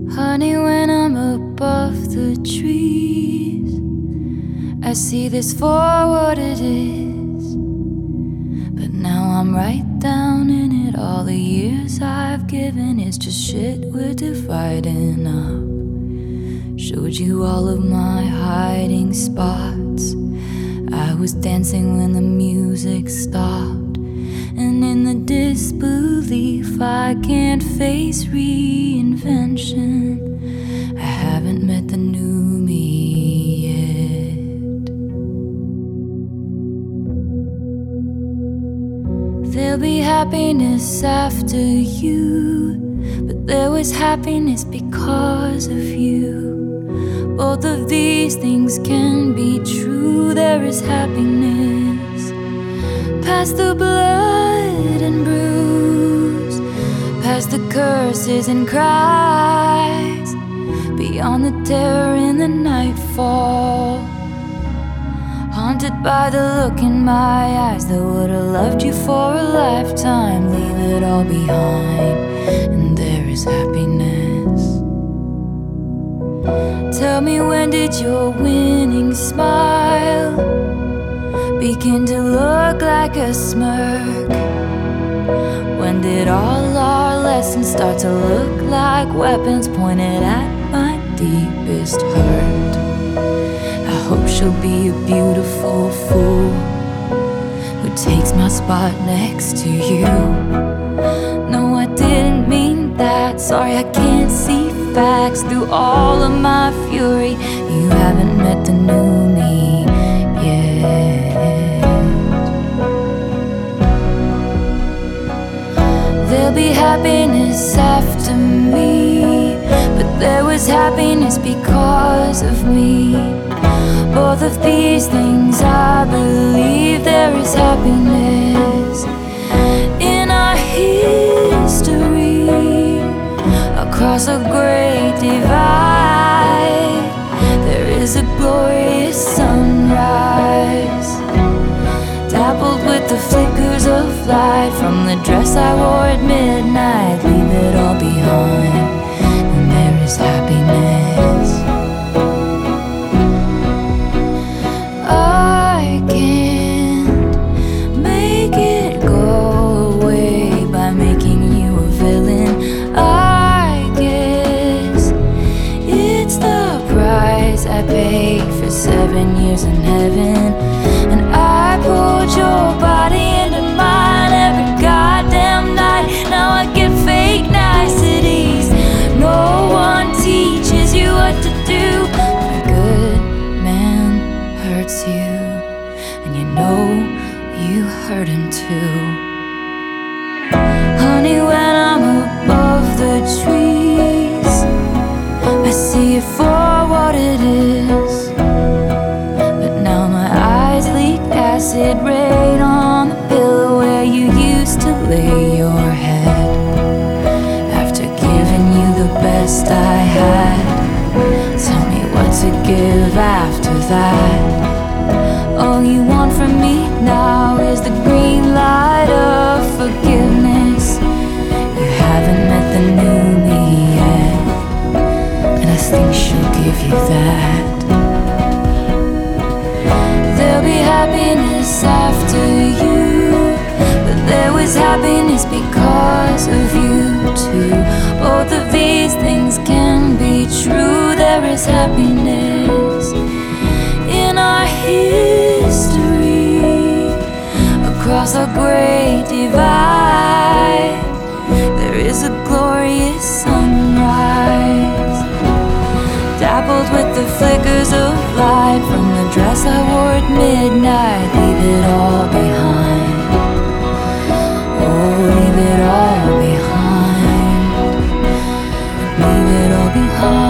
Honey, when I'm above the trees, I see this for what it is. But now I'm right down in it. All the years I've given is just shit we're dividing up. Showed you all of my hiding spots. I was dancing when the music stopped, and in the disbelief I can't face reinvention. I haven't met the new me yet. There'll be happiness after you, but there was happiness because of you. Both of these things can be true. There is happiness past the blood and bruise, past the curses and cries, beyond the terror in the nightfall. Haunted by the look in my eyes that would've loved you for a lifetime. Leave it all behind, and there is happiness. Tell me, when did your winning smile begin to look like a smirk? When did all our lessons start to look like weapons pointed at my deepest hurt? I hope she'll be a beautiful fool who takes my spot next to you. No, I didn't mean that. Sorry, I can't see facts through all of my fury. You haven't met the new me yet. There'll be happiness after me, but there was happiness because of me. Both of these things I believe. There is happiness in our history. Across a great divide, there is a glorious sunrise, dappled with the flickers of light from the dress I wore at midnight. Leave it all behind, and there is happiness. I can't make it go away by making you a villain. I paid for 7 years in heaven, and I pulled your body into mine every goddamn night. Now I get fake niceties. No one teaches you what to do. A good man hurts you, and you know you hurt him too. Honey, when I'm above the trees, I see it for what it is. But now my eyes leak acid rain on the pillow where you used to lay your head. After giving you the best I had, tell me what to give after that. All you want from me now is the green light of forgiveness. You haven't met the new me yet, and I think she'll give you that. There'll be happiness after you, but there was happiness because of you too. Both of these things can be true. There is happiness in our history. Across a great divide, there is a glorious sunrise, dappled with the flickers of light from the dress I wore at midnight. Leave it all behind. Oh, leave it all behind. Leave it all behind.